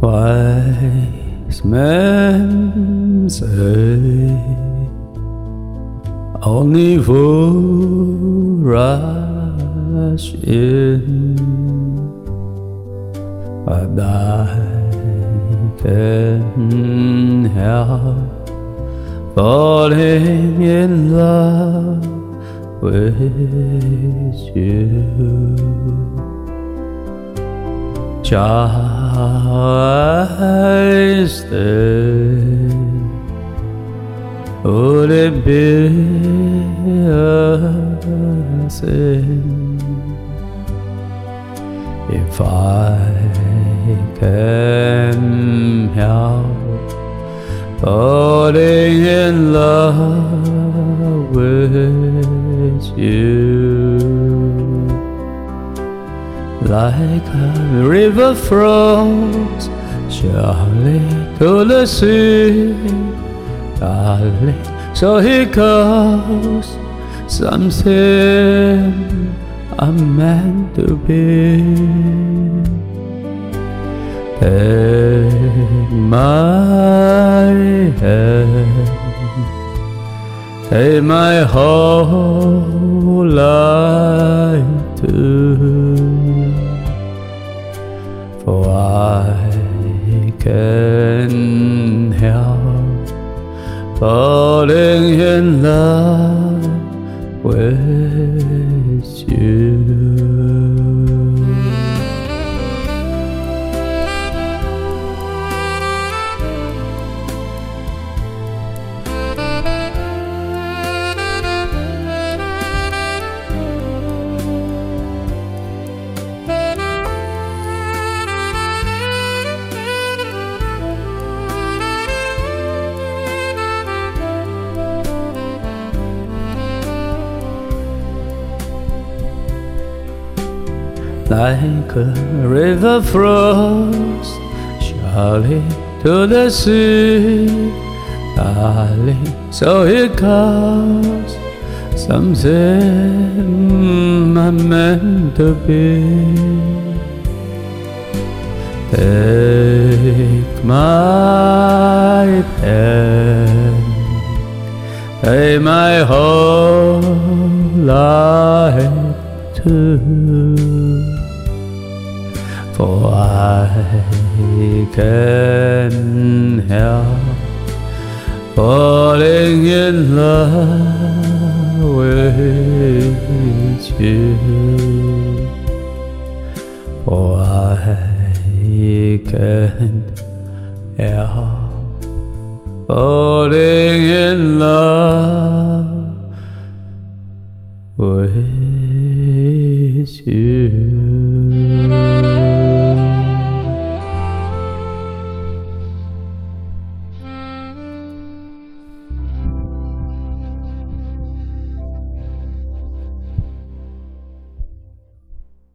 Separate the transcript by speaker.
Speaker 1: Wise men say only fools rush in, but I can't help falling in love with you. Just would it be a sin if I can help falling in love with you? Like a river flows surely to the sea, darling, so here goes something I'm meant to be. Take my hand, take my whole life too, for I can't help falling in love with you. Like a river flows surely to the sea, darling, so here comes something I'm meant to be. Take my hand, take my whole life too, for I can't help falling in love with you, for I can't help falling in love